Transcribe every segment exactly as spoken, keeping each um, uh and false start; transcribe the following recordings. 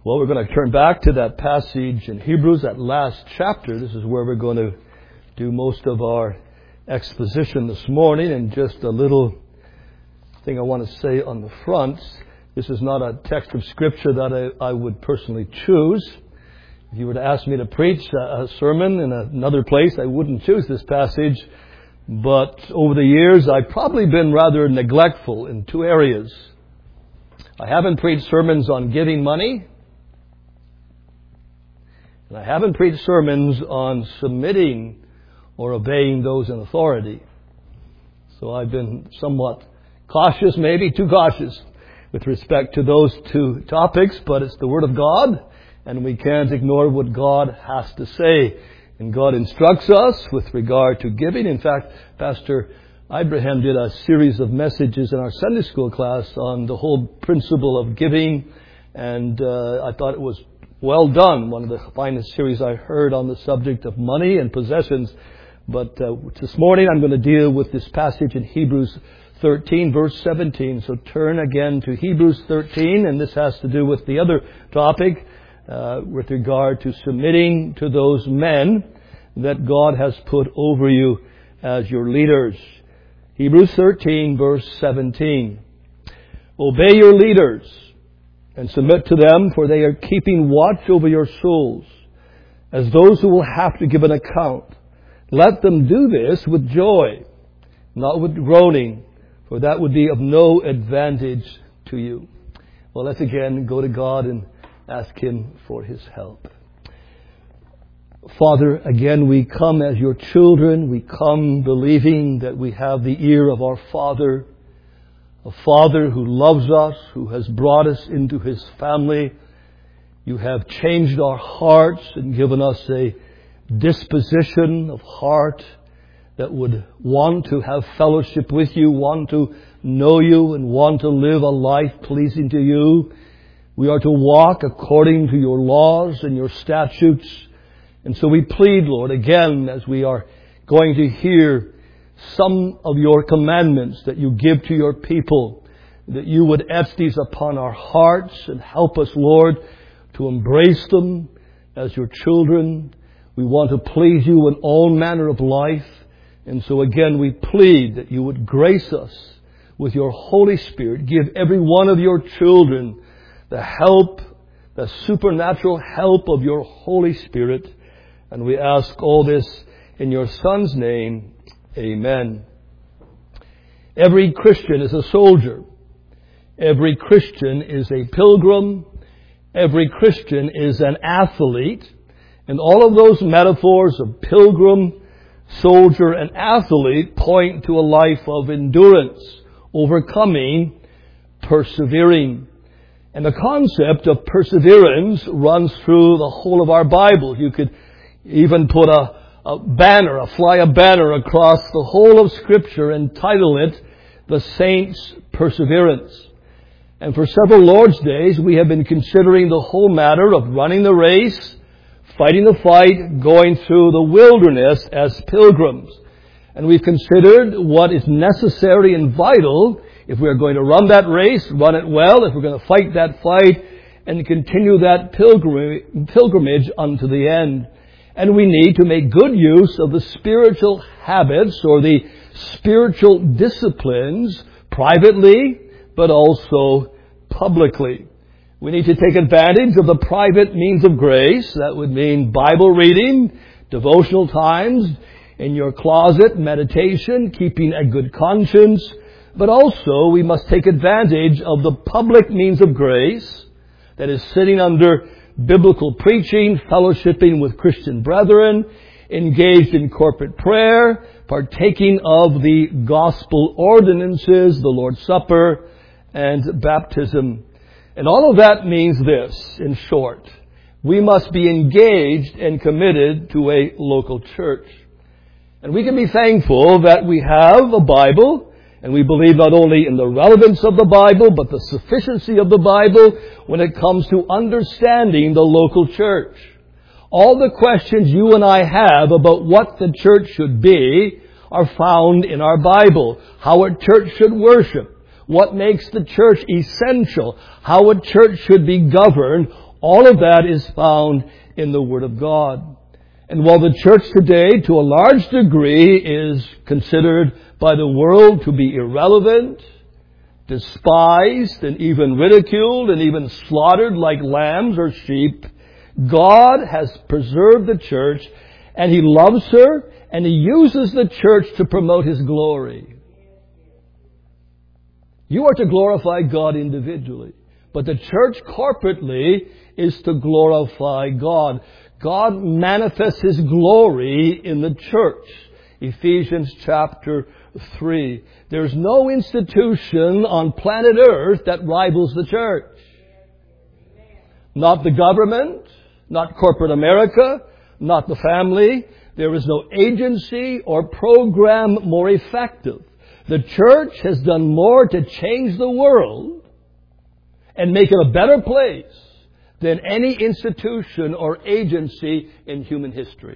Well, we're going to turn back to that passage in Hebrews, that last chapter. This is where we're going to do most of our exposition this morning. And just a little thing I want to say on the front. This is not a text of Scripture that I, I would personally choose. If you were to ask me to preach a, a sermon in another place, I wouldn't choose this passage. But over the years, I've probably been rather neglectful in two areas. I haven't preached sermons on giving money. And I haven't preached sermons on submitting or obeying those in authority. So I've been somewhat cautious, maybe too cautious, with respect to those two topics. But it's the Word of God, and we can't ignore what God has to say. And God instructs us with regard to giving. In fact, Pastor Abraham did a series of messages in our Sunday school class on the whole principle of giving. And uh, I thought it was well done. One of the finest series I heard on the subject of money and possessions. But uh, this morning I'm going to deal with this passage in Hebrews thirteen, verse seventeen. So turn again to Hebrews thirteen, and this has to do with the other topic uh, with regard to submitting to those men that God has put over you as your leaders. Hebrews thirteen, verse seventeen. Obey your leaders and submit to them, for they are keeping watch over your souls, as those who will have to give an account. Let them do this with joy, not with groaning, for that would be of no advantage to you. Well, let's again go to God and ask Him for His help. Father, again we come as your children. We come believing that we have the ear of our Father, a Father who loves us, who has brought us into His family. You have changed our hearts and given us a disposition of heart that would want to have fellowship with you, want to know you, and want to live a life pleasing to you. We are to walk according to your laws and your statutes. And so we plead, Lord, again, as we are going to hear some of your commandments that you give to your people, that you would etch these upon our hearts and help us, Lord, to embrace them as your children. We want to please you in all manner of life. And so again, we plead that you would grace us with your Holy Spirit. Give every one of your children the help, the supernatural help of your Holy Spirit. And we ask all this in your Son's name. Amen. Every Christian is a soldier. Every Christian is a pilgrim. Every Christian is an athlete. And all of those metaphors of pilgrim, soldier, and athlete point to a life of endurance, overcoming, persevering. And the concept of perseverance runs through the whole of our Bible. You could even put a, a banner, a fly a banner across the whole of Scripture and title it, The Saints' Perseverance. And for several Lord's Days, we have been considering the whole matter of running the race, fighting the fight, going through the wilderness as pilgrims. And we've considered what is necessary and vital if we are going to run that race, run it well, if we're going to fight that fight, and continue that pilgrimage unto the end. And we need to make good use of the spiritual habits or the spiritual disciplines privately, but also publicly. We need to take advantage of the private means of grace. That would mean Bible reading, devotional times, in your closet, meditation, keeping a good conscience. But also we must take advantage of the public means of grace, that is sitting under biblical preaching, fellowshipping with Christian brethren, engaged in corporate prayer, partaking of the gospel ordinances, the Lord's Supper, and baptism. And all of that means this, in short. We must be engaged and committed to a local church. And we can be thankful that we have a Bible, and we believe not only in the relevance of the Bible, but the sufficiency of the Bible when it comes to understanding the local church. All the questions you and I have about what the church should be are found in our Bible. How a church should worship, what makes the church essential, how a church should be governed. All of that is found in the Word of God. And while the church today, to a large degree, is considered by the world to be irrelevant, despised, and even ridiculed, and even slaughtered like lambs or sheep, God has preserved the church, and He loves her, and He uses the church to promote His glory. You are to glorify God individually, but the church corporately is to glorify God. God manifests His glory in the church. Ephesians chapter three. There's no institution on planet Earth that rivals the church. Not the government, not corporate America, not the family. There is no agency or program more effective. The church has done more to change the world and make it a better place than any institution or agency in human history.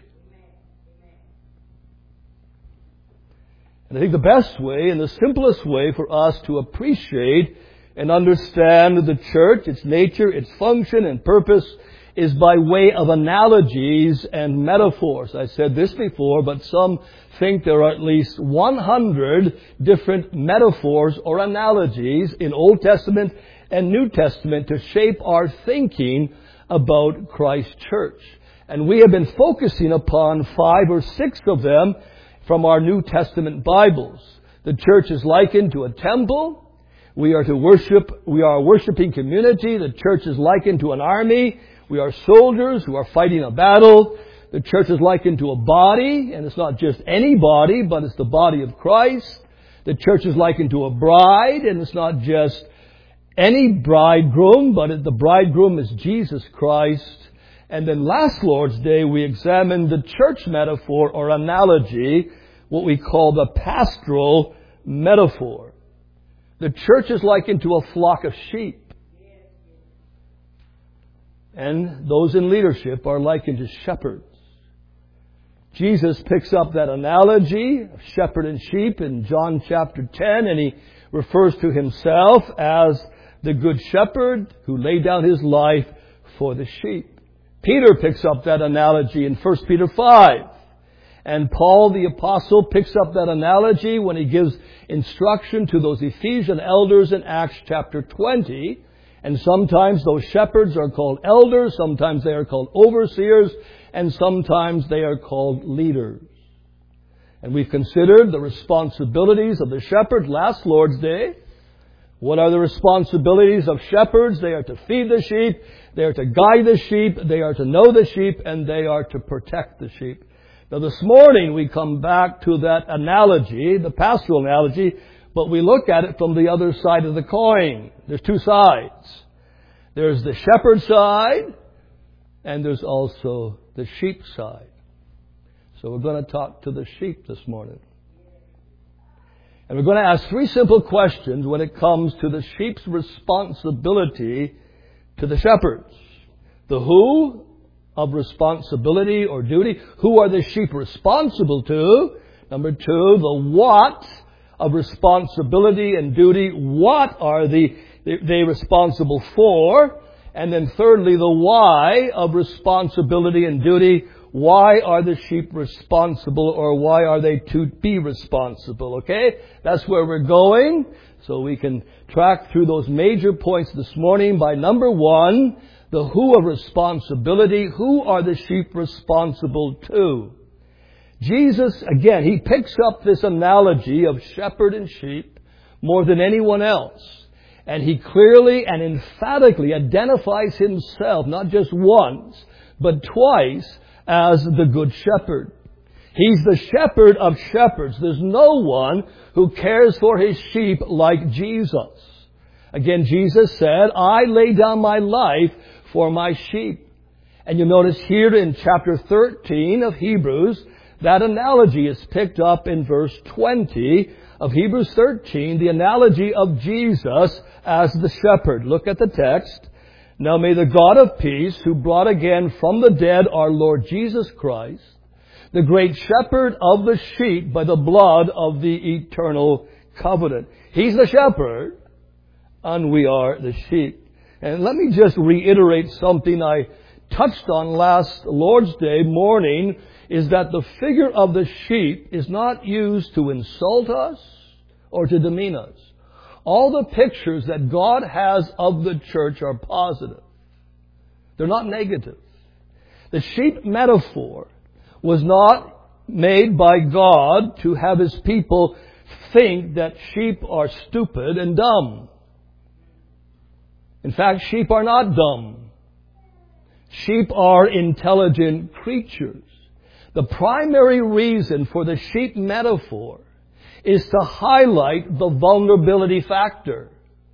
And I think the best way and the simplest way for us to appreciate and understand the church, its nature, its function and purpose, is by way of analogies and metaphors. I said this before, but some think there are at least one hundred different metaphors or analogies in Old Testament and New Testament to shape our thinking about Christ's church. And we have been focusing upon five or six of them from our New Testament Bibles. The church is likened to a temple. We are to worship, we are a worshiping community. The church is likened to an army. We are soldiers who are fighting a battle. The church is likened to a body, and it's not just any body, but it's the body of Christ. The church is likened to a bride, and it's not just any bridegroom, but the bridegroom is Jesus Christ. And then last Lord's Day, we examined the church metaphor or analogy, what we call the pastoral metaphor. The church is likened to a flock of sheep. And those in leadership are likened to shepherds. Jesus picks up that analogy of shepherd and sheep in John chapter ten, and He refers to Himself as the good shepherd who laid down His life for the sheep. Peter picks up that analogy in First Peter five. And Paul the Apostle picks up that analogy when he gives instruction to those Ephesian elders in Acts chapter twenty. And sometimes those shepherds are called elders, sometimes they are called overseers, and sometimes they are called leaders. And we've considered the responsibilities of the shepherd last Lord's Day. What are the responsibilities of shepherds? They are to feed the sheep, they are to guide the sheep, they are to know the sheep, and they are to protect the sheep. Now this morning we come back to that analogy, the pastoral analogy, but we look at it from the other side of the coin. There's two sides. There's the shepherd side, and there's also the sheep side. So we're going to talk to the sheep this morning. And we're going to ask three simple questions when it comes to the sheep's responsibility to the shepherds. The who of responsibility or duty. Who are the sheep responsible to? Number two, the what of responsibility and duty. What are the, they responsible for? And then thirdly, the why of responsibility and duty. Why are the sheep responsible, or why are they to be responsible? Okay? That's where we're going. So we can track through those major points this morning by number one, the who of responsibility. Who are the sheep responsible to? Jesus, again, He picks up this analogy of shepherd and sheep more than anyone else. And He clearly and emphatically identifies Himself, not just once, but twice, as the good shepherd. He's the shepherd of shepherds. There's no one who cares for His sheep like Jesus. Again, Jesus said, I lay down my life for my sheep. And you notice here in chapter thirteen of Hebrews, that analogy is picked up in verse twenty of Hebrews thirteen, the analogy of Jesus as the shepherd. Look at the text. Now may the God of peace, who brought again from the dead our Lord Jesus Christ, the great shepherd of the sheep by the blood of the eternal covenant. He's the shepherd, and we are the sheep. And let me just reiterate something I touched on last Lord's Day morning, is that the figure of the sheep is not used to insult us or to demean us. All the pictures that God has of the church are positive. They're not negative. The sheep metaphor was not made by God to have His people think that sheep are stupid and dumb. In fact, sheep are not dumb. Sheep are intelligent creatures. The primary reason for the sheep metaphor is to highlight the vulnerability factor.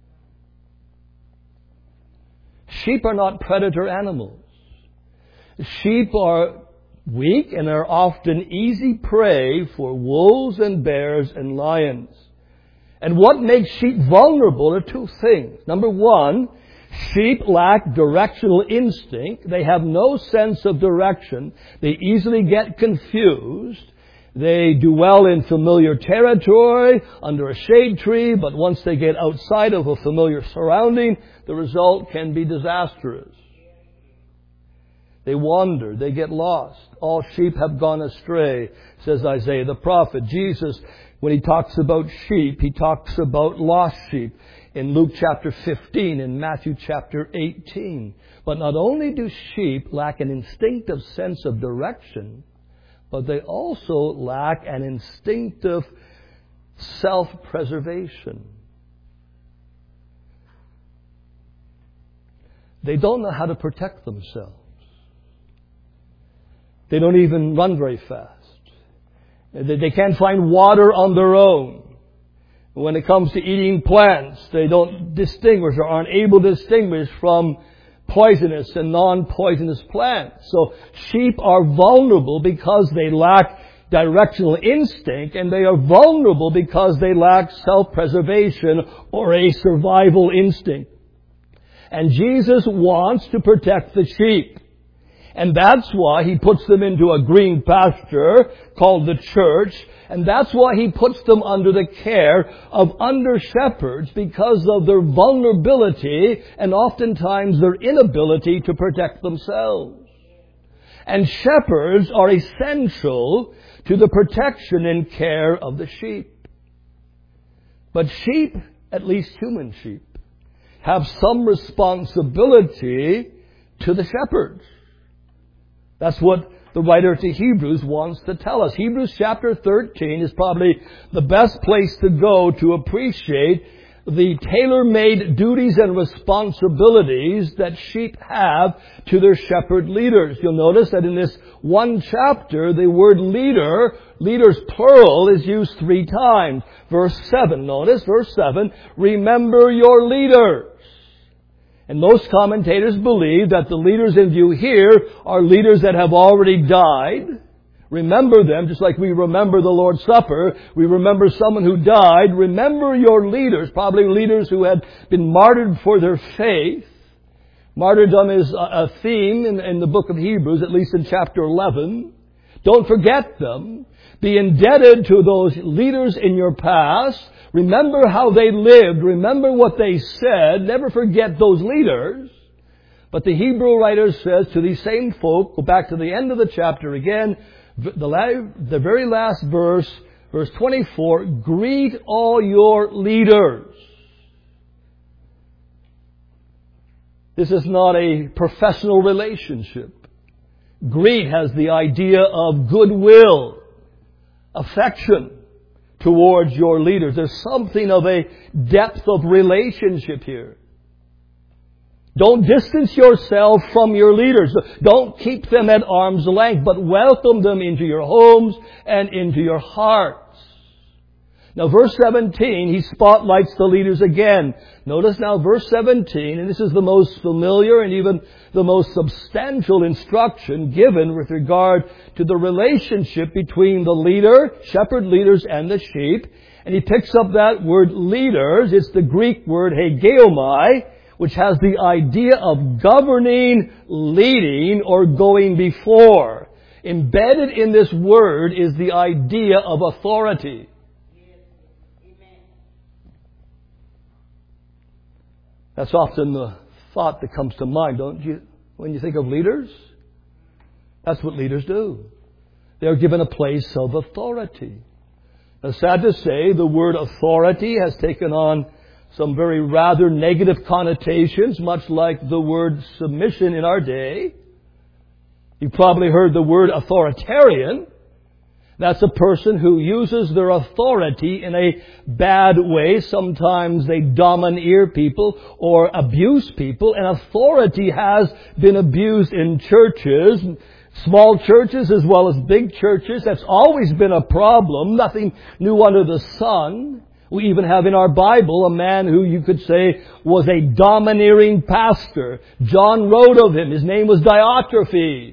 Sheep are not predator animals. Sheep are weak and are often easy prey for wolves and bears and lions. And what makes sheep vulnerable are two things. Number one, sheep lack directional instinct. They have no sense of direction. They easily get confused. They do well in familiar territory, under a shade tree, but once they get outside of a familiar surrounding, the result can be disastrous. They wander, they get lost. All sheep have gone astray, says Isaiah the prophet. Jesus, when He talks about sheep, He talks about lost sheep in Luke chapter fifteen, in Matthew chapter eighteen. But not only do sheep lack an instinctive sense of direction, but they also lack an instinctive self-preservation. They don't know how to protect themselves. They don't even run very fast. They can't find water on their own. When it comes to eating plants, they don't distinguish or aren't able to distinguish from poisonous and non-poisonous plants. So sheep are vulnerable because they lack directional instinct, and they are vulnerable because they lack self-preservation or a survival instinct. And Jesus wants to protect the sheep. And that's why He puts them into a green pasture called the church. And that's why He puts them under the care of under-shepherds, because of their vulnerability and oftentimes their inability to protect themselves. And shepherds are essential to the protection and care of the sheep. But sheep, at least human sheep, have some responsibility to the shepherds. That's what the writer to Hebrews wants to tell us. Hebrews chapter thirteen is probably the best place to go to appreciate the tailor-made duties and responsibilities that sheep have to their shepherd leaders. You'll notice that in this one chapter, the word leader, leaders plural, is used three times. Verse seven, notice, verse seven, remember your leaders. And most commentators believe that the leaders in view here are leaders that have already died. Remember them, just like we remember the Lord's Supper. We remember someone who died. Remember your leaders, probably leaders who had been martyred for their faith. Martyrdom is a theme in, in the book of Hebrews, at least in chapter eleven. Don't forget them. Be indebted to those leaders in your past. Remember how they lived. Remember what they said. Never forget those leaders. But the Hebrew writer says to these same folk, go back to the end of the chapter again, the, la- the very last verse, verse twenty-four, greet all your leaders. This is not a professional relationship. Greet has the idea of goodwill, affection towards your leaders. There's something of a depth of relationship here. Don't distance yourself from your leaders. Don't keep them at arm's length, but welcome them into your homes and into your hearts. Now, verse seventeen, he spotlights the leaders again. Notice now verse seventeen, and this is the most familiar and even the most substantial instruction given with regard to the relationship between the leader, shepherd leaders, and the sheep. And he picks up that word leaders. It's the Greek word hegeomai, which has the idea of governing, leading, or going before. Embedded in this word is the idea of authority. That's often the thought that comes to mind, don't you, when you think of leaders? That's what leaders do. They're given a place of authority. Now, sad to say, the word authority has taken on some very rather negative connotations, much like the word submission in our day. You've probably heard the word authoritarian. That's a person who uses their authority in a bad way. Sometimes they domineer people or abuse people. And authority has been abused in churches, small churches as well as big churches. That's always been a problem. Nothing new under the sun. We even have in our Bible a man who you could say was a domineering pastor. John wrote of him. His name was Diotrephes.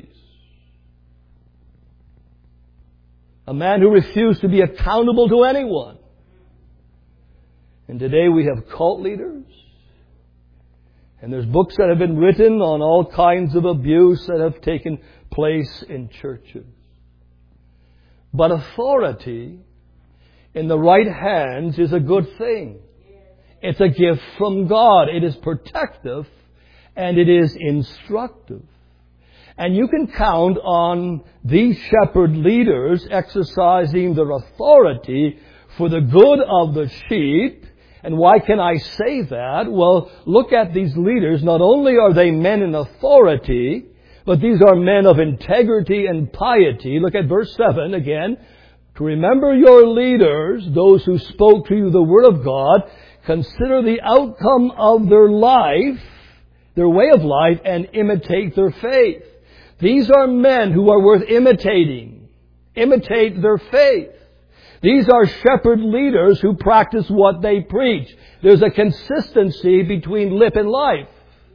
A man who refused to be accountable to anyone. And today we have cult leaders. And there's books that have been written on all kinds of abuse that have taken place in churches. But authority in the right hands is a good thing. It's a gift from God. It is protective and it is instructive. And you can count on these shepherd leaders exercising their authority for the good of the sheep. And why can I say that? Well, look at these leaders. Not only are they men in authority, but these are men of integrity and piety. Look at verse seven again. To remember your leaders, those who spoke to you the word of God, consider the outcome of their life, their way of life, and imitate their faith. These are men who are worth imitating. Imitate their faith. These are shepherd leaders who practice what they preach. There's a consistency between lip and life.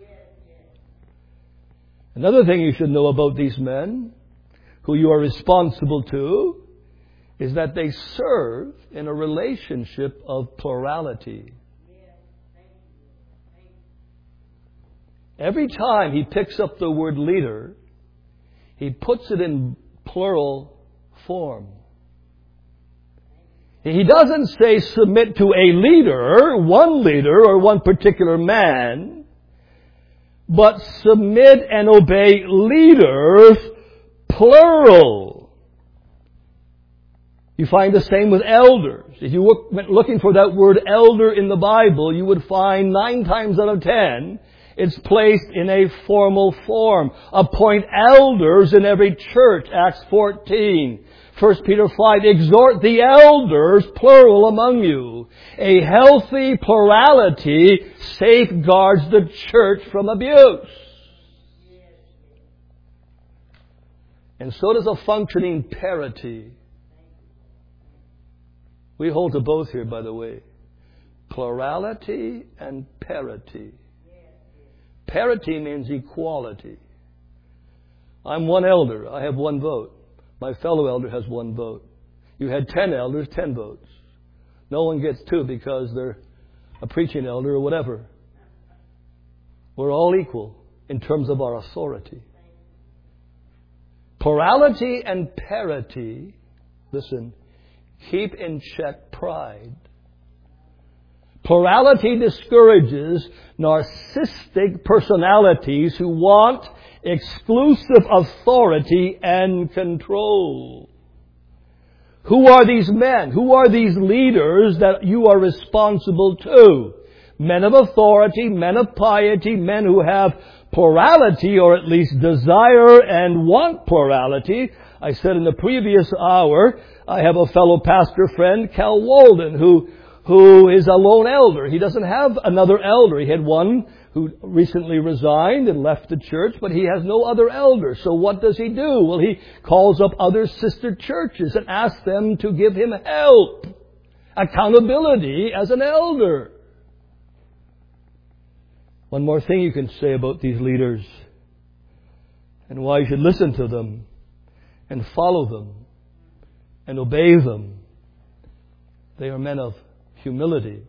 Another thing you should know about these men, who you are responsible to, is that they serve in a relationship of plurality. Every time he picks up the word leader, he puts it in plural form. He doesn't say submit to a leader, one leader or one particular man, but submit and obey leaders, plural. You find the same with elders. If you went looking for that word elder in the Bible, you would find nine times out of ten, it's placed in a formal form. Appoint elders in every church, Acts fourteen. First Peter five, exhort the elders, plural, among you. A healthy plurality safeguards the church from abuse. And so does a functioning parity. We hold to both here, by the way. Plurality and parity. Parity means equality. I'm one elder. I have one vote. My fellow elder has one vote. You had ten elders, ten votes. No one gets two because they're a preaching elder or whatever. We're all equal in terms of our authority. Plurality and parity, listen, keep in check pride. Plurality discourages narcissistic personalities who want exclusive authority and control. Who are these men? Who are these leaders that you are responsible to? Men of authority, men of piety, men who have plurality or at least desire and want plurality. I said in the previous hour, I have a fellow pastor friend, Cal Walden, who who is a lone elder. He doesn't have another elder. He had one who recently resigned and left the church, but he has no other elder. So what does he do? Well, he calls up other sister churches and asks them to give him help, accountability as an elder. One more thing you can say about these leaders and why you should listen to them and follow them and obey them. They are men of humility.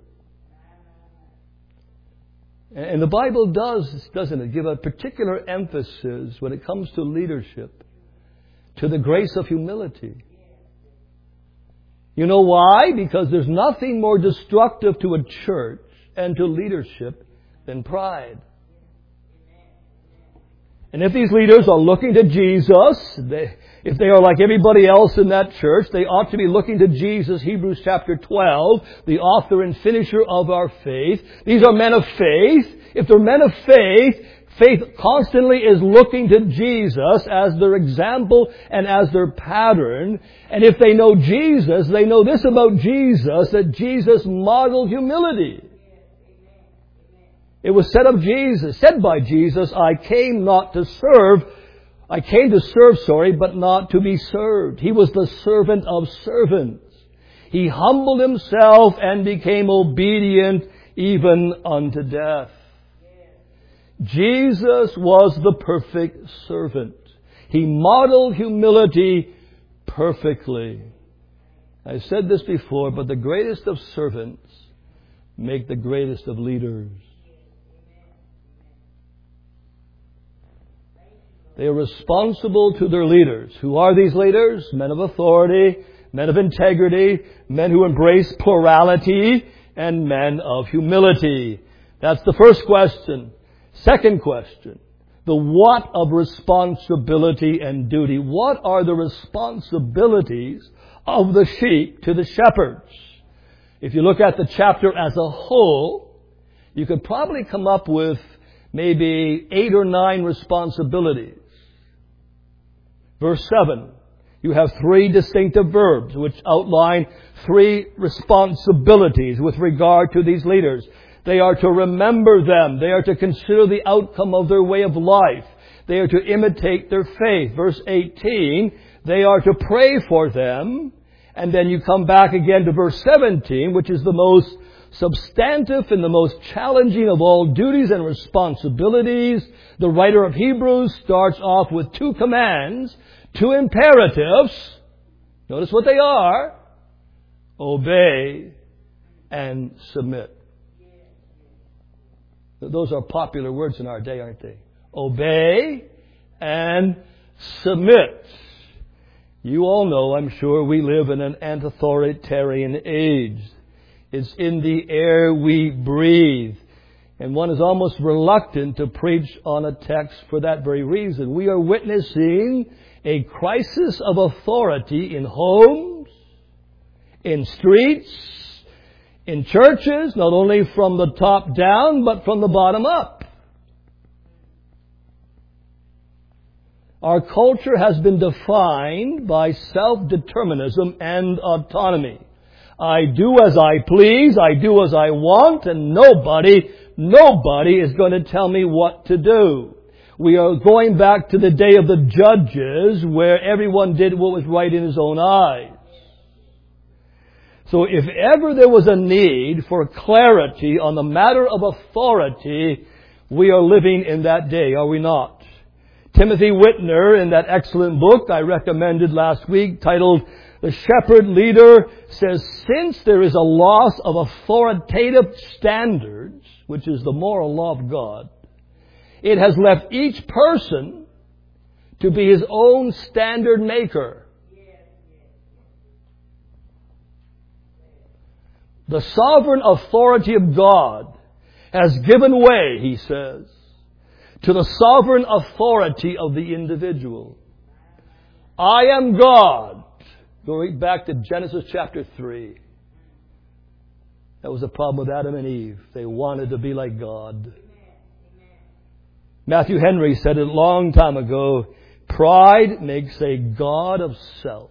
And the Bible does, doesn't it, give a particular emphasis when it comes to leadership to the grace of humility. You know why? Because there's nothing more destructive to a church and to leadership than pride. And if these leaders are looking to Jesus, they, if they are like everybody else in that church, they ought to be looking to Jesus, Hebrews chapter twelve, the author and finisher of our faith. These are men of faith. If they're men of faith, faith constantly is looking to Jesus as their example and as their pattern. And if they know Jesus, they know this about Jesus, that Jesus modeled humility. It was said of Jesus, said by Jesus, I came not to serve, I came to serve, sorry, but not to be served. He was the servant of servants. He humbled himself and became obedient even unto death. Jesus was the perfect servant. He modeled humility perfectly. I've said this before, but the greatest of servants make the greatest of leaders. They are responsible to their leaders. Who are these leaders? Men of authority, men of integrity, men who embrace plurality, and men of humility. That's the first question. Second question, the what of responsibility and duty. What are the responsibilities of the sheep to the shepherds? If you look at the chapter as a whole, you could probably come up with maybe eight or nine responsibilities. Verse seven, you have three distinctive verbs which outline three responsibilities with regard to these leaders. They are to remember them. They are to consider the outcome of their way of life. They are to imitate their faith. Verse eighteen, they are to pray for them. And then you come back again to verse seventeen, which is the most substantive and the most challenging of all duties and responsibilities. The writer of Hebrews starts off with two commands, two imperatives. Notice what they are. Obey and submit. Those are popular words in our day, aren't they? Obey and submit. You all know, I'm sure, we live in an authoritarian age. It's in the air we breathe. And one is almost reluctant to preach on a text for that very reason. We are witnessing a crisis of authority in homes, in streets, in churches, not only from the top down, but from the bottom up. Our culture has been defined by self-determinism and autonomy. I do as I please, I do as I want, and nobody, nobody is going to tell me what to do. We are going back to the day of the judges where everyone did what was right in his own eyes. So if ever there was a need for clarity on the matter of authority, we are living in that day, are we not? Timothy Whitner, in that excellent book I recommended last week, titled The Shepherd Leader, says, since there is a loss of authoritative standards, which is the moral law of God, it has left each person to be his own standard maker. The sovereign authority of God has given way, he says, to the sovereign authority of the individual. I am God. Going back to Genesis chapter three. That was the problem with Adam and Eve. They wanted to be like God. Matthew Henry said it a long time ago, pride makes a god of self.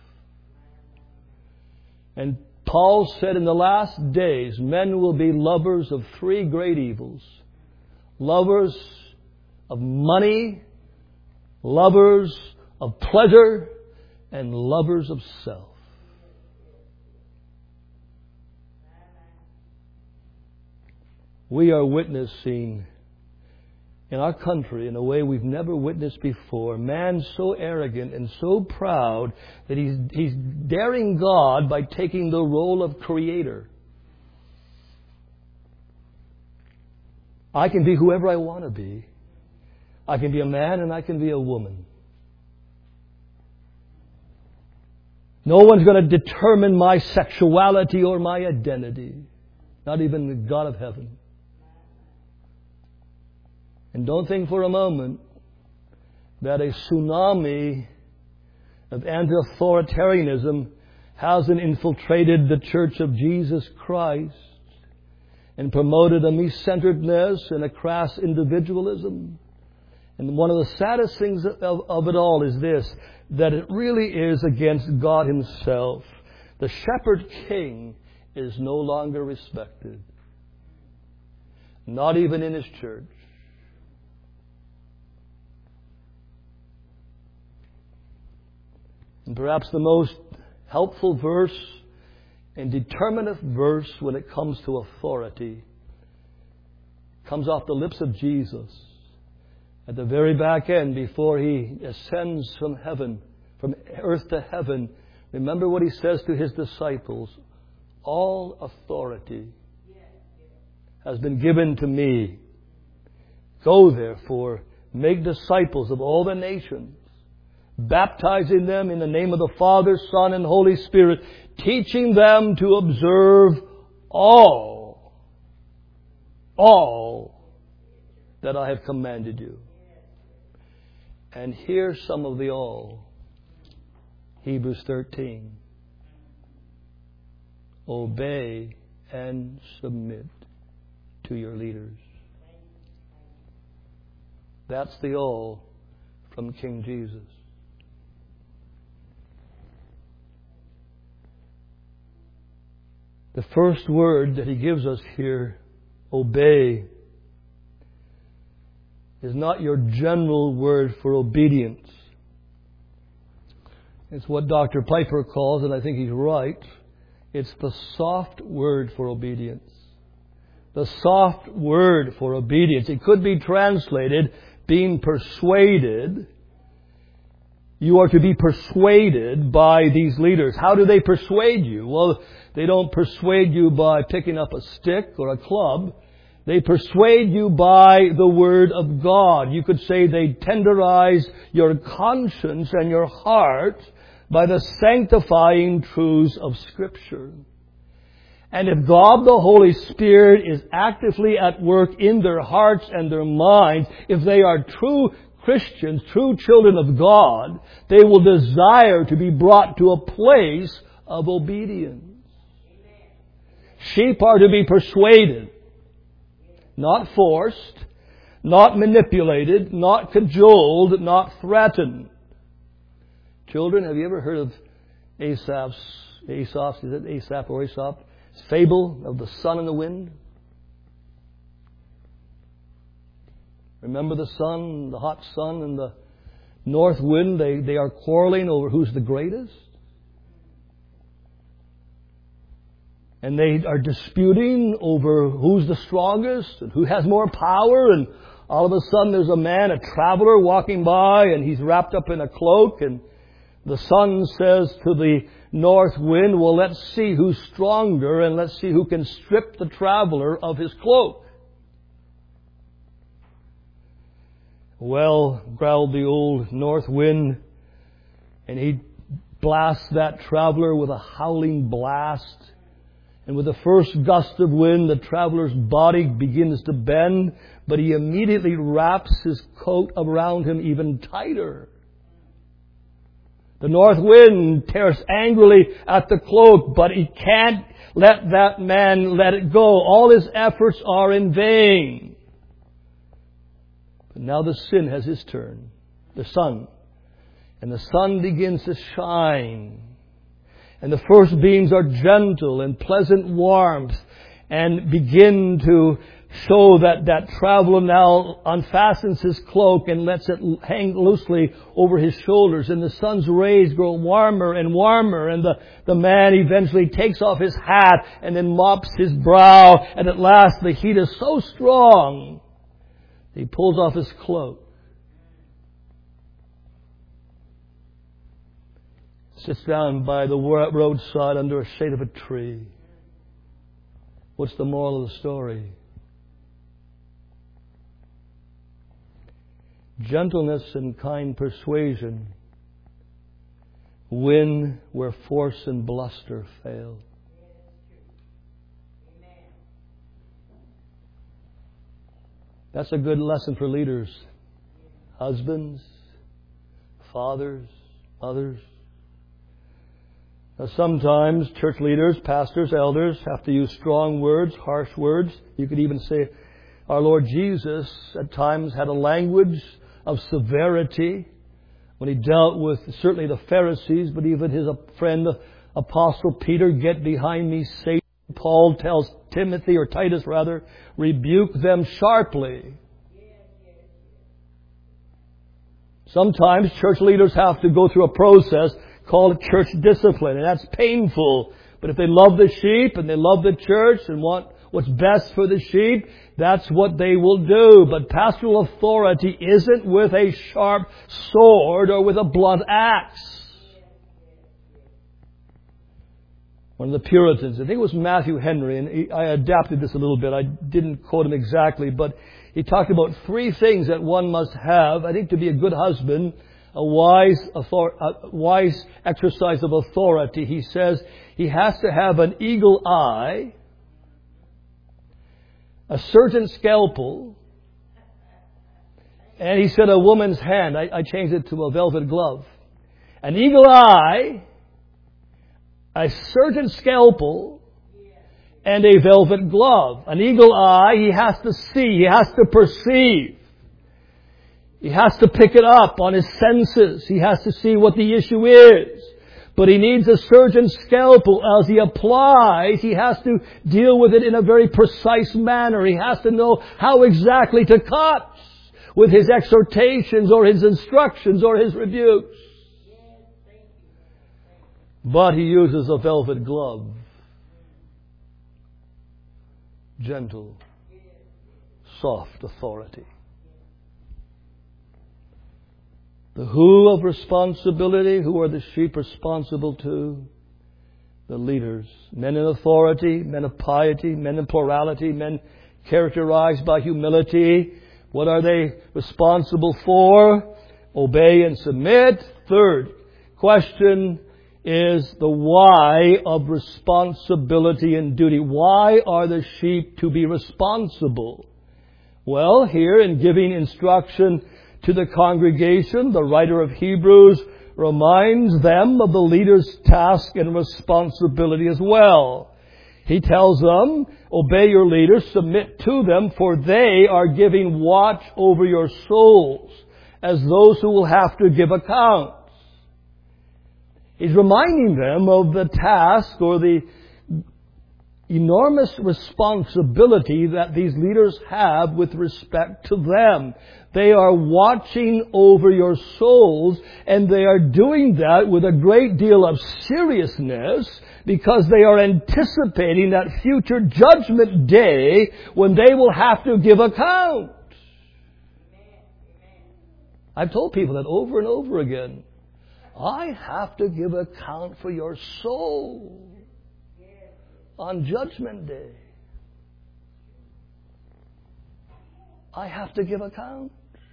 And Paul said in the last days, men will be lovers of three great evils. Lovers of money, lovers of pleasure, and lovers of self. We are witnessing in our country in a way we've never witnessed before. Man so arrogant and so proud that he's, he's daring God by taking the role of creator. I can be whoever I want to be. I can be a man and I can be a woman. No one's going to determine my sexuality or my identity. Not even the God of heaven. And don't think for a moment that a tsunami of anti-authoritarianism hasn't infiltrated the Church of Jesus Christ and promoted a me-centeredness and a crass individualism. And one of the saddest things of, of it all is this, that it really is against God Himself. The shepherd king is no longer respected. Not even in His church. And perhaps the most helpful verse and determinative verse when it comes to authority comes off the lips of Jesus at the very back end before He ascends from heaven, from earth to heaven. Remember what He says to His disciples. All authority has been given to me. Go therefore, make disciples of all the nations, baptizing them in the name of the Father, Son, and Holy Spirit, teaching them to observe all, all that I have commanded you. And here's some of the all. Hebrews thirteen. Obey and submit to your leaders. That's the all from King Jesus. The first word that He gives us here, obey, is not your general word for obedience. It's what Doctor Piper calls, and I think he's right, it's the soft word for obedience. The soft word for obedience. It could be translated being persuaded. You are to be persuaded by these leaders. How do they persuade you? Well, they don't persuade you by picking up a stick or a club. They persuade you by the Word of God. You could say they tenderize your conscience and your heart by the sanctifying truths of Scripture. And if God the Holy Spirit is actively at work in their hearts and their minds, if they are true Christians, true children of God, they will desire to be brought to a place of obedience. Sheep are to be persuaded, not forced, not manipulated, not cajoled, not threatened. Children, have you ever heard of Aesop's, Aesop's, is it Aesop or Aesop? Fable of the sun and the wind? Remember the sun, the hot sun and the north wind, they, they are quarreling over who's the greatest. And they are disputing over who's the strongest and who has more power. And all of a sudden there's a man, a traveler walking by, and he's wrapped up in a cloak. And the sun says to the north wind, well, let's see who's stronger and let's see who can strip the traveler of his cloak. Well, growled the old north wind, and he blasts that traveler with a howling blast. And with the first gust of wind, the traveler's body begins to bend, but he immediately wraps his coat around him even tighter. The north wind tears angrily at the cloak, but he can't let that man let it go. All his efforts are in vain. But now the sin has his turn, the sun. And the sun begins to shine. And the first beams are gentle and pleasant warmth and begin to show that that traveler now unfastens his cloak and lets it hang loosely over his shoulders. And the sun's rays grow warmer and warmer. And the, the man eventually takes off his hat and then mops his brow. And at last the heat is so strong, he pulls off his cloak. Sits down by the roadside under a shade of a tree. What's the moral of the story? Gentleness and kind persuasion win where force and bluster fail. That's a good lesson for leaders. Husbands, fathers, mothers. Now, sometimes church leaders, pastors, elders have to use strong words, harsh words. You could even say our Lord Jesus at times had a language of severity when He dealt with certainly the Pharisees, but even His friend, the Apostle Peter, "Get behind me, Satan." Paul tells Timothy, or Titus rather, "Rebuke them sharply." Sometimes church leaders have to go through a process called church discipline, and that's painful. But if they love the sheep and they love the church and want what's best for the sheep, that's what they will do. But pastoral authority isn't with a sharp sword or with a blunt axe. One of the Puritans, I think it was Matthew Henry, and he, I adapted this a little bit. I didn't quote him exactly, but he talked about three things that one must have, I think, to be a good husband. A wise, author, a wise exercise of authority. He says he has to have an eagle eye, a surgeon's scalpel, and he said a woman's hand. I, I changed it to a velvet glove. An eagle eye, a surgeon's scalpel, and a velvet glove. An eagle eye, he has to see, he has to perceive. He has to pick it up on his senses. He has to see what the issue is. But he needs a surgeon's scalpel. As he applies, he has to deal with it in a very precise manner. He has to know how exactly to cut with his exhortations or his instructions or his rebukes. But he uses a velvet glove. Gentle, soft authority. The who of responsibility, who are the sheep responsible to? The leaders. Men in authority, men of piety, men in plurality, men characterized by humility. What are they responsible for? Obey and submit. Third question is the why of responsibility and duty. Why are the sheep to be responsible? Well, here in giving instruction to the congregation, the writer of Hebrews reminds them of the leader's task and responsibility as well. He tells them, obey your leaders, submit to them, for they are giving watch over your souls as those who will have to give accounts. He's reminding them of the task or the enormous responsibility that these leaders have with respect to them. They are watching over your souls, and they are doing that with a great deal of seriousness because they are anticipating that future judgment day when they will have to give account. I've told people that over and over again. I have to give account for your soul on Judgment Day. I have to give account.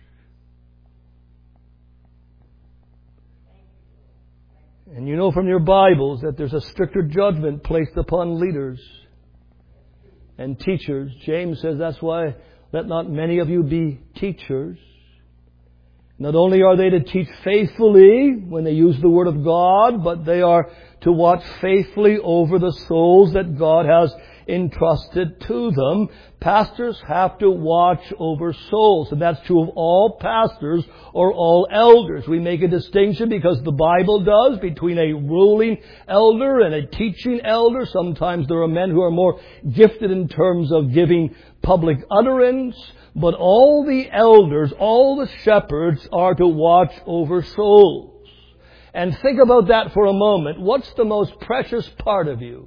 And you know from your Bibles that there's a stricter judgment placed upon leaders and teachers. James says that's why let not many of you be teachers. Not only are they to teach faithfully when they use the Word of God, but they are to watch faithfully over the souls that God has entrusted to them. Pastors have to watch over souls, and that's true of all pastors or all elders. We make a distinction because the Bible does between a ruling elder and a teaching elder. Sometimes there are men who are more gifted in terms of giving public utterance, but all the elders, all the shepherds are to watch over souls. And think about that for a moment. What's the most precious part of you?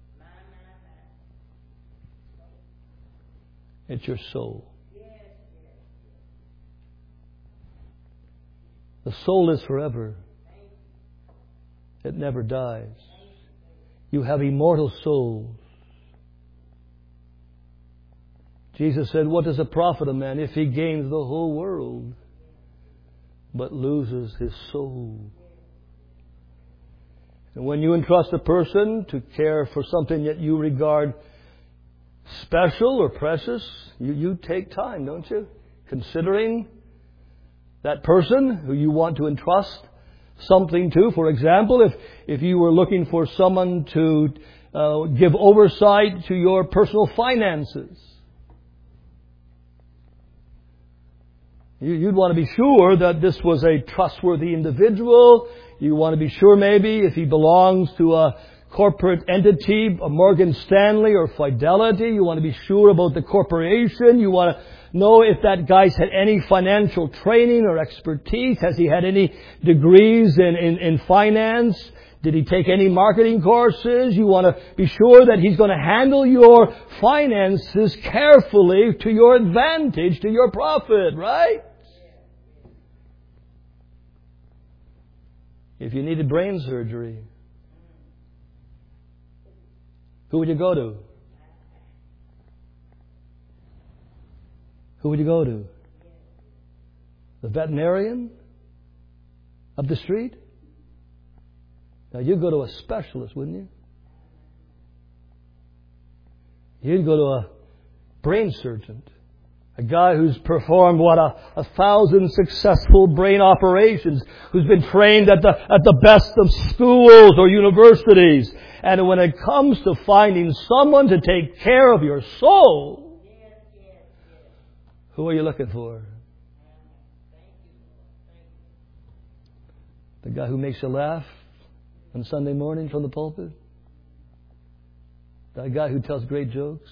It's your soul. The soul is forever. It never dies. You have immortal souls. Jesus said, what does it profit a man if he gains the whole world but loses his soul? And when you entrust a person to care for something that you regard special or precious, you, you take time, don't you? Considering that person who you want to entrust something to. For example, if, if you were looking for someone to uh, give oversight to your personal finances, you, you'd want to be sure that this was a trustworthy individual. You want to be sure maybe if he belongs to a corporate entity, a Morgan Stanley or Fidelity. You want to be sure about the corporation. You want to know if that guy's had any financial training or expertise. Has he had any degrees in, in, in finance? Did he take any marketing courses? You want to be sure that he's going to handle your finances carefully to your advantage, to your profit, right? If you needed brain surgery, who would you go to? Who would you go to? The veterinarian up the street? Now, you'd go to a specialist, wouldn't you? You'd go to a brain surgeon. A guy who's performed, what, a, a thousand successful brain operations, who's been trained at the, at the best of schools or universities. And when it comes to finding someone to take care of your soul, who are you looking for? The guy who makes you laugh on Sunday morning from the pulpit? That guy who tells great jokes?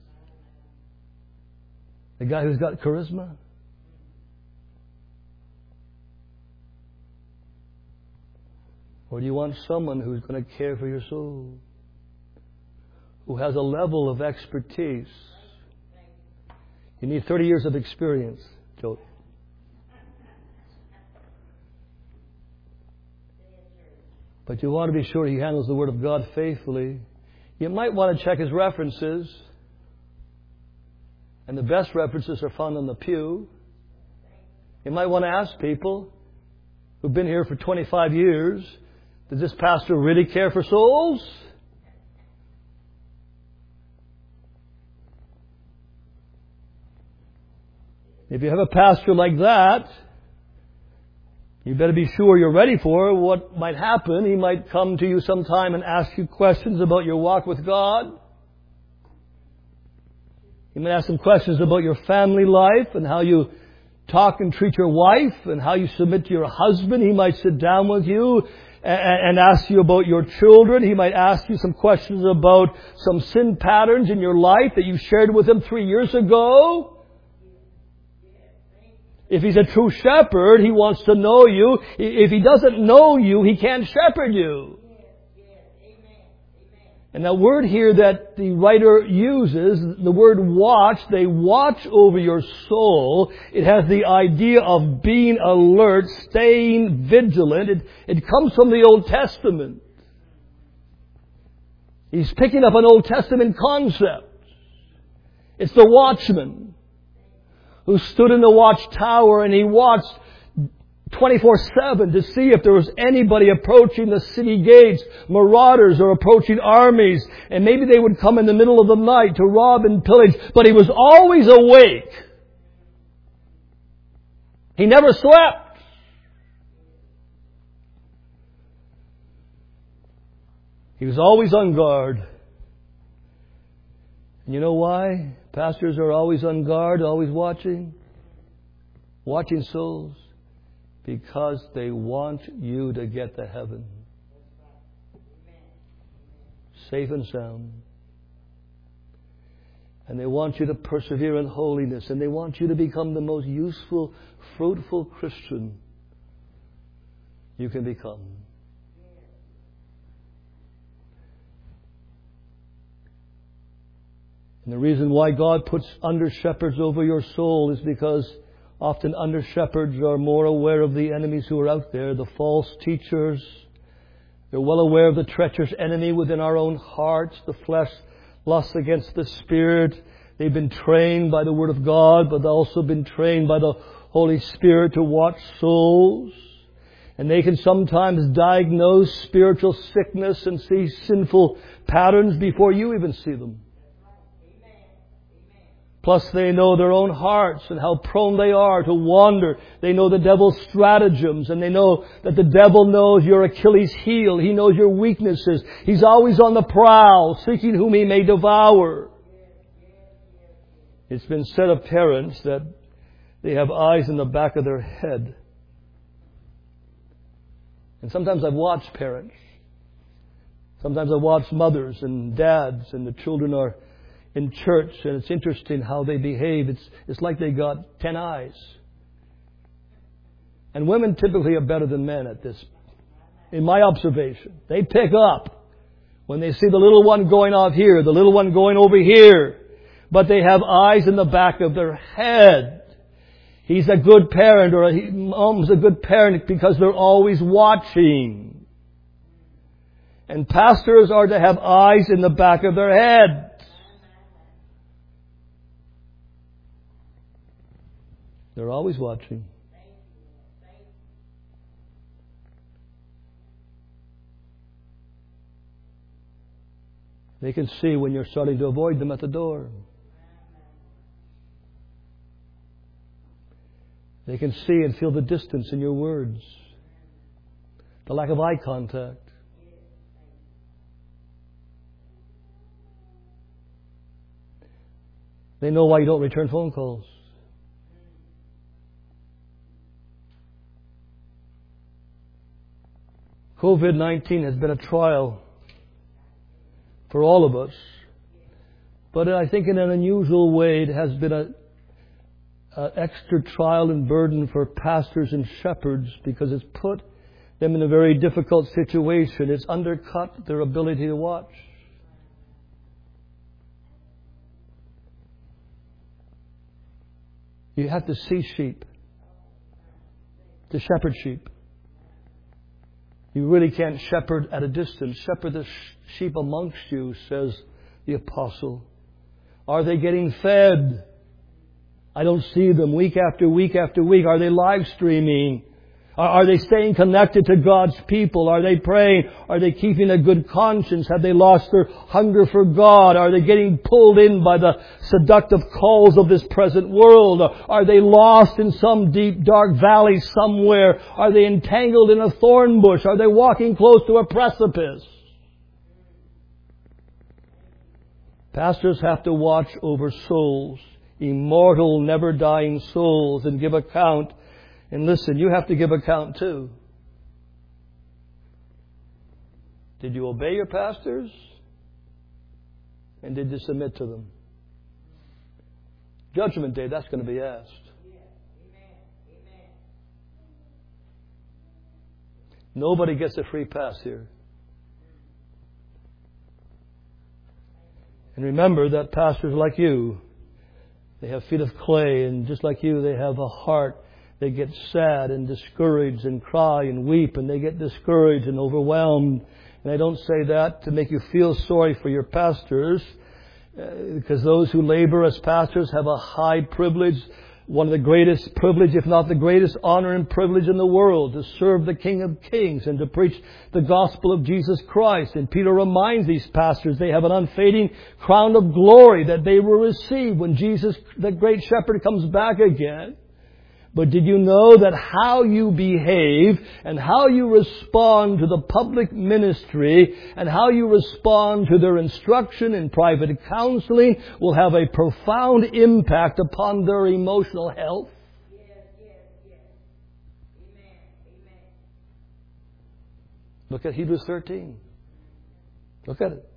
The guy who's got charisma? Or do you want someone who's going to care for your soul? Who has a level of expertise? You need thirty years of experience, Joe. But you want to be sure he handles the Word of God faithfully. You might want to check his references. And the best references are found on the pew. You might want to ask people who've been here for twenty-five years, does this pastor really care for souls? If you have a pastor like that, you better be sure you're ready for what might happen. He might come to you sometime and ask you questions about your walk with God. He might ask some questions about your family life and how you talk and treat your wife and how you submit to your husband. He might sit down with you and ask you about your children. He might ask you some questions about some sin patterns in your life that you shared with him three years ago. If he's a true shepherd, he wants to know you. If he doesn't know you, he can't shepherd you. And that word here that the writer uses, the word watch, they watch over your soul. It has the idea of being alert, staying vigilant. It, it comes from the Old Testament. He's picking up an Old Testament concept. It's the watchman who stood in the watchtower and he watched twenty-four seven to see if there was anybody approaching the city gates, marauders or approaching armies, and maybe they would come in the middle of the night to rob and pillage, but he was always awake. He never slept. He was always on guard. And you know why pastors are always on guard, always watching? Watching souls. Because they want you to get to heaven. Safe and sound. And they want you to persevere in holiness. And they want you to become the most useful, fruitful Christian you can become. And the reason why God puts under shepherds over your soul is because often under shepherds are more aware of the enemies who are out there, the false teachers. They're well aware of the treacherous enemy within our own hearts, the flesh lusts against the Spirit. They've been trained by the Word of God, but they've also been trained by the Holy Spirit to watch souls. And they can sometimes diagnose spiritual sickness and see sinful patterns before you even see them. Plus they know their own hearts and how prone they are to wander. They know the devil's stratagems, and they know that the devil knows your Achilles heel. He knows your weaknesses. He's always on the prowl, seeking whom he may devour. It's been said of parents that they have eyes in the back of their head. And sometimes I've watched parents. Sometimes I've watched mothers and dads, and the children are in church, and it's interesting how they behave. It's, it's like they got ten eyes. And women typically are better than men at this, in my observation. They pick up when they see the little one going off here, the little one going over here. But they have eyes in the back of their head. He's a good parent, or he, mom's a good parent because they're always watching. And pastors are to have eyes in the back of their head. They're always watching. They can see when you're starting to avoid them at the door. They can see and feel the distance in your words, the lack of eye contact. They know why you don't return phone calls. COVID nineteen has been a trial for all of us. But I think in an unusual way it has been a, a extra trial and burden for pastors and shepherds, because it's put them in a very difficult situation. It's undercut their ability to watch. You have to see sheep, to shepherd sheep. You really can't shepherd at a distance. Shepherd the sheep amongst you, says the apostle. Are they getting fed? I don't see them week after week after week. Are they live streaming? Are they staying connected to God's people? Are they praying? Are they keeping a good conscience? Have they lost their hunger for God? Are they getting pulled in by the seductive calls of this present world? Are they lost in some deep, dark valley somewhere? Are they entangled in a thorn bush? Are they walking close to a precipice? Pastors have to watch over souls, immortal, never-dying souls, and give account. And listen, you have to give account too. Did you obey your pastors? And did you submit to them? Judgment Day, that's going to be asked. Nobody gets a free pass here. And remember that pastors like you, they have feet of clay, and just like you, they have a heart. They get sad and discouraged and cry and weep, and they get discouraged and overwhelmed. And I don't say that to make you feel sorry for your pastors, uh, because those who labor as pastors have a high privilege, one of the greatest privilege, if not the greatest honor and privilege in the world, to serve the King of Kings and to preach the gospel of Jesus Christ. And Peter reminds these pastors they have an unfading crown of glory that they will receive when Jesus, the great shepherd, comes back again. But did you know that how you behave and how you respond to the public ministry and how you respond to their instruction in private counseling will have a profound impact upon their emotional health? Yes, yes, yes. Amen, amen. Look at Hebrews thirteen. Look at it.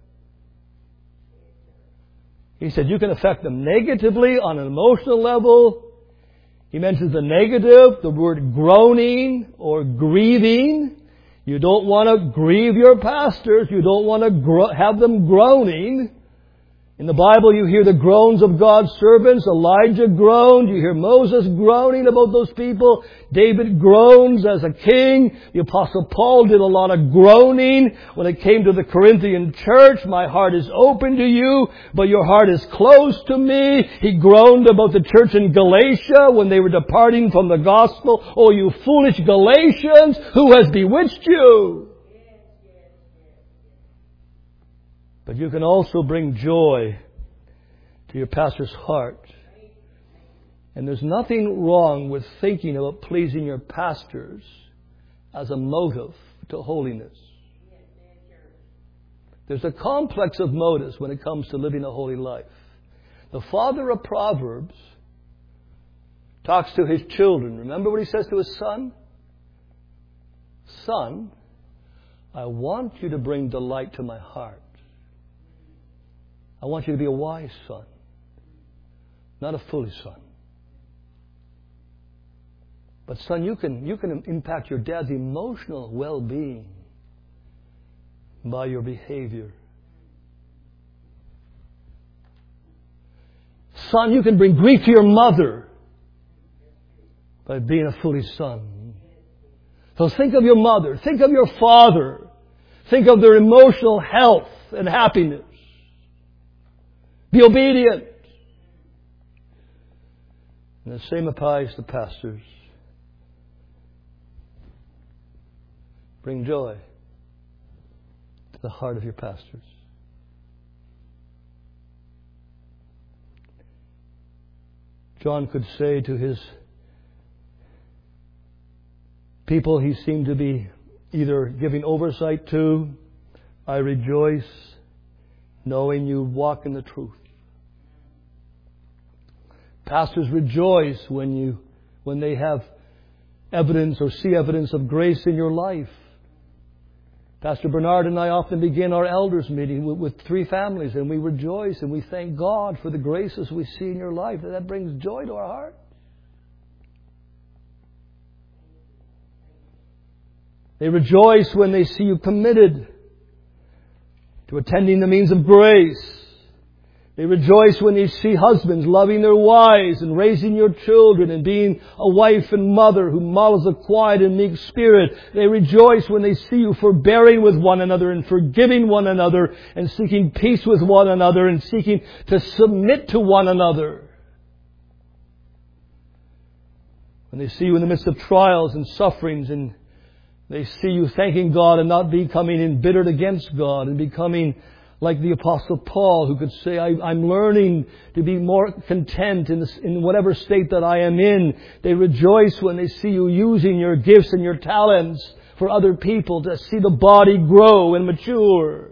He said you can affect them negatively on an emotional level. He mentions the negative, the word groaning or grieving. You don't want to grieve your pastors. You don't want to gro- have them groaning. In the Bible, you hear the groans of God's servants. Elijah groaned. You hear Moses groaning about those people. David groans as a king. The Apostle Paul did a lot of groaning when it came to the Corinthian church. My heart is open to you, but your heart is closed to me. He groaned about the church in Galatia when they were departing from the gospel. Oh, you foolish Galatians, who has bewitched you? But you can also bring joy to your pastor's heart And there's nothing wrong with thinking about pleasing your pastors as a motive to holiness. There's a complex of motives when it comes to living a holy life. The father of Proverbs talks to his children. Remember what he says to his son? Son, I want you to bring delight to my heart. I want you to be a wise son, not a foolish son. But son, you can, you can impact your dad's emotional well-being by your behavior. Son, you can bring grief to your mother by being a foolish son. So think of your mother. Think of your father. Think of their emotional health and happiness. Be obedient. And the same applies to pastors. Bring joy to the heart of your pastors. John could say to his people he seemed to be either giving oversight to, I rejoice knowing you walk in the truth. Pastors rejoice when you when they have evidence or see evidence of grace in your life. Pastor Bernard and I often begin our elders meeting with, with three families, and we rejoice and we thank God for the graces we see in your life. That brings joy to our heart. They rejoice when they see you committed to attending the means of grace. They rejoice when they see husbands loving their wives and raising your children and being a wife and mother who models a quiet and meek spirit. They rejoice when they see you forbearing with one another and forgiving one another and seeking peace with one another and seeking to submit to one another. When they see you in the midst of trials and sufferings, and they see you thanking God and not becoming embittered against God and becoming like the Apostle Paul, who could say, I, I'm learning to be more content in, this, in whatever state that I am in. They rejoice when they see you using your gifts and your talents for other people to see the body grow and mature.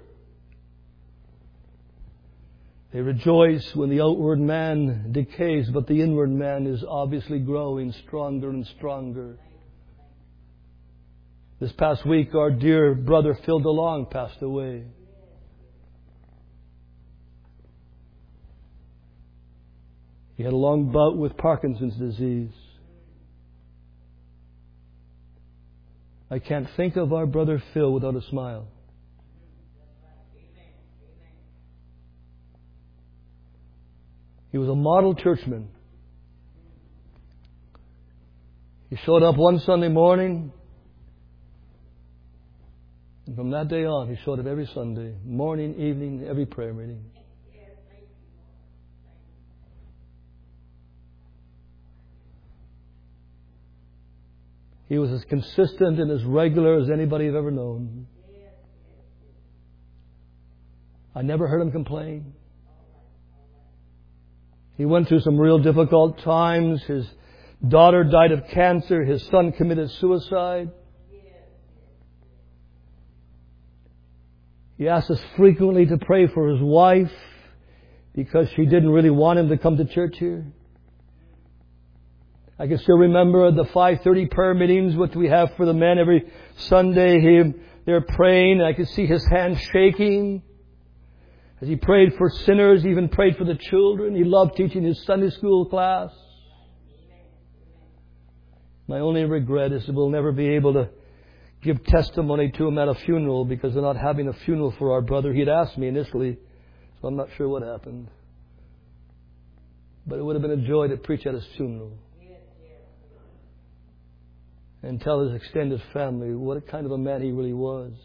They rejoice when the outward man decays, but the inward man is obviously growing stronger and stronger. This past week, our dear brother Phil DeLong passed away. He had a long bout with Parkinson's disease. I can't think of our brother Phil without a smile. He was a model churchman. He showed up one Sunday morning, and from that day on, he showed up every Sunday, morning, evening, every prayer meeting. He was as consistent and as regular as anybody I've ever known. I never heard him complain. He went through some real difficult times. His daughter died of cancer. His son committed suicide. He asked us frequently to pray for his wife because she didn't really want him to come to church here. I can still remember the five thirty prayer meetings which we have for the men every Sunday. He, they're praying, and I could see his hands shaking as he prayed for sinners, even prayed for the children. He loved teaching his Sunday school class. My only regret is that we'll never be able to give testimony to him at a funeral because they're not having a funeral for our brother. He had asked me initially, so I'm not sure what happened. But it would have been a joy to preach at his funeral and tell his extended family what a kind of a man he really was.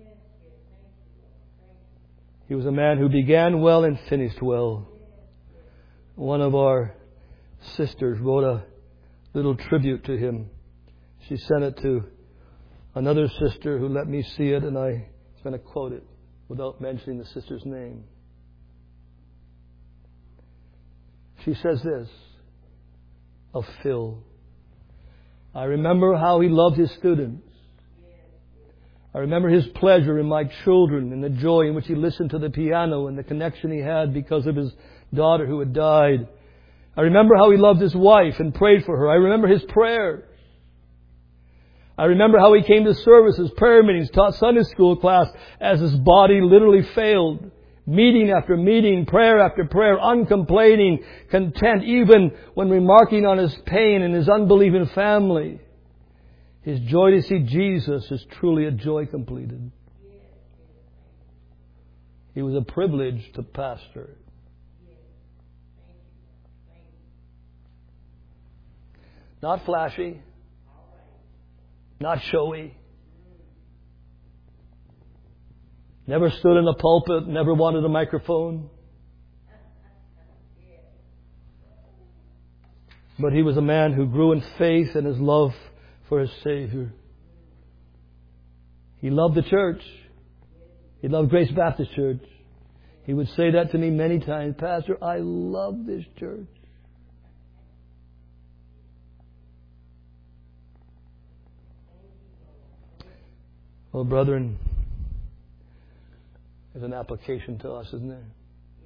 He was a man who began well and finished well. One of our sisters wrote a little tribute to him. She sent it to another sister who let me see it, and I'm going to quote it without mentioning the sister's name. She says this: of Phil. I remember how he loved his students. I remember his pleasure in my children and the joy in which he listened to the piano and the connection he had because of his daughter who had died. I remember how he loved his wife and prayed for her. I remember his prayers. I remember how he came to services, prayer meetings, taught Sunday school class as his body literally failed. Meeting after meeting, prayer after prayer, uncomplaining, content even when remarking on his pain and his unbelieving family. His joy to see Jesus is truly a joy completed. He was a privilege to pastor. Not flashy. Not showy. Never stood in a pulpit, never wanted a microphone. But he was a man who grew in faith and his love for his Savior. He loved the church. He loved Grace Baptist Church. He would say that to me many times, Pastor, I love this church. Well, brethren, there's an application to us, isn't there?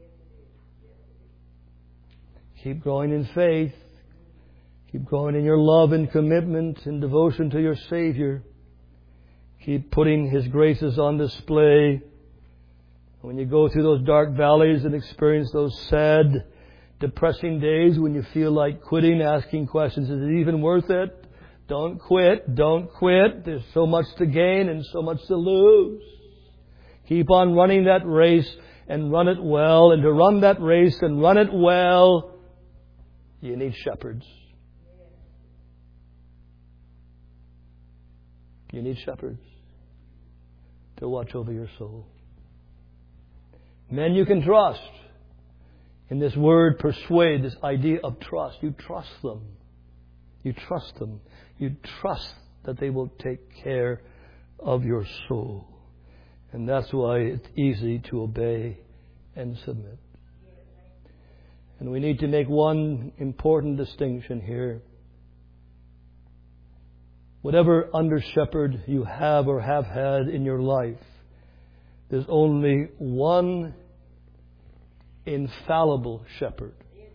Keep growing in faith. Keep growing in your love and commitment and devotion to your Savior. Keep putting His graces on display. When you go through those dark valleys and experience those sad, depressing days when you feel like quitting, asking questions, is it even worth it? Don't quit. Don't quit. There's so much to gain and so much to lose. Keep on running that race and run it well. And to run that race and run it well, you need shepherds. You need shepherds to watch over your soul. Men you can trust. In this word, persuade, this idea of trust. You trust them. You trust them. You trust that they will take care of your soul. And that's why it's easy to obey and submit. And we need to make one important distinction here. Whatever under shepherd you have or have had in your life, there's only one infallible shepherd.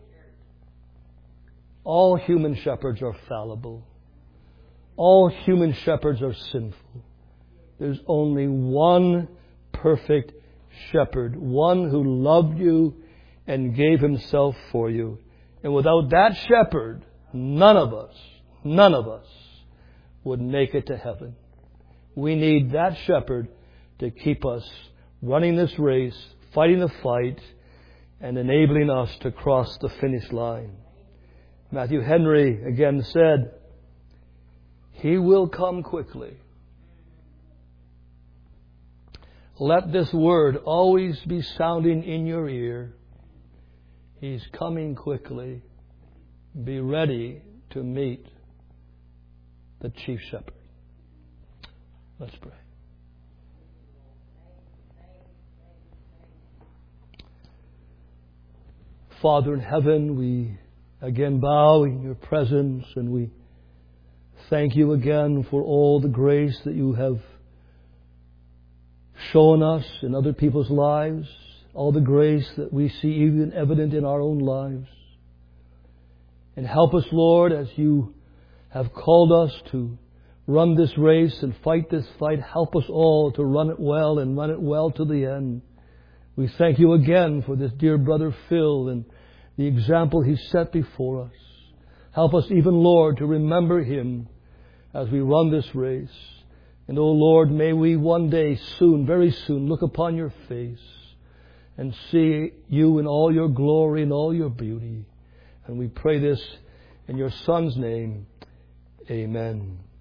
All human shepherds are fallible. All human shepherds are sinful. There's only one perfect shepherd, one who loved you and gave Himself for you. And without that shepherd, none of us, none of us would make it to heaven. We need that shepherd to keep us running this race, fighting the fight, and enabling us to cross the finish line. Matthew Henry again said, He will come quickly. Let this word always be sounding in your ear. He's coming quickly. Be ready to meet the chief shepherd. Let's pray. Father in heaven, we again bow in your presence and we thank you again for all the grace that you have shown us in other people's lives, all the grace that we see even evident in our own lives. And help us, Lord, as you have called us to run this race and fight this fight. Help us all to run it well and run it well to the end. We thank you again for this dear brother Phil and the example he set before us. Help us even, Lord, to remember him as we run this race. And, oh Lord, may we one day soon, very soon, look upon your face and see you in all your glory and all your beauty. And we pray this in your Son's name. Amen.